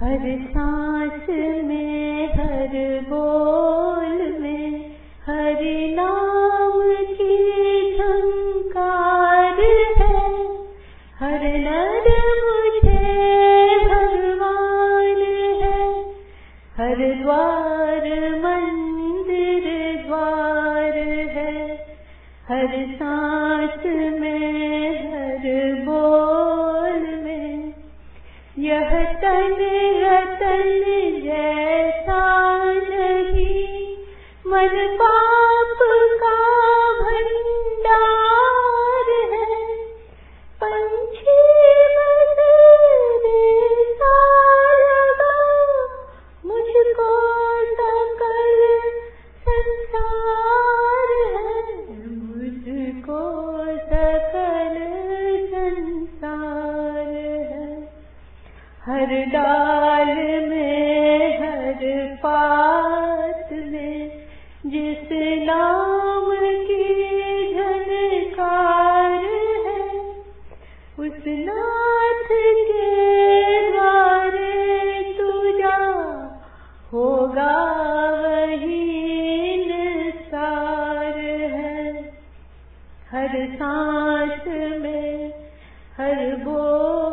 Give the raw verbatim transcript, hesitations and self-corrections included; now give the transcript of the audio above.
हर सांस में हर बोल में हरि नाम की झंकार है। हर नर मुझे भगवान है। हर द्वार मंदिर द्वार है। हर सांस में हर बोल में यह तन रतन जैसा नहीं। मन पाप का भंडार है। पंछी बदले सा लगा मुझको सकल संसार है। मुझको सकल संसार है। हर डाल में हर पात में जिस नाम की झनकार है। उस नाथ के द्वारे तू जा होगा वही निसार है। हर सांस में हर बोल